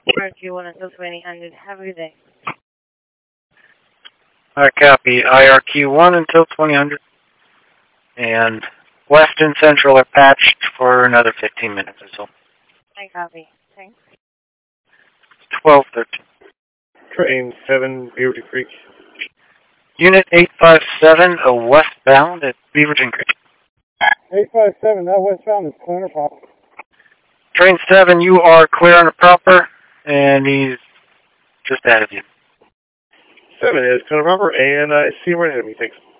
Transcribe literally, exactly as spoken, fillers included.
R Q one until twenty hundred. Have a good day. Alright, copy. I R Q one until twenty hundred. And West and Central are patched for another fifteen minutes or so. I copy. Thanks. twelve thirteen. Train seven, Beaverton Creek. Unit eight five seven, a westbound at Beaverton Creek. eight five seven, that westbound is clear proper. Train seven, you are clear on the proper, and he's just ahead of you. seven is clear proper, and I uh, see where enemy. Thanks.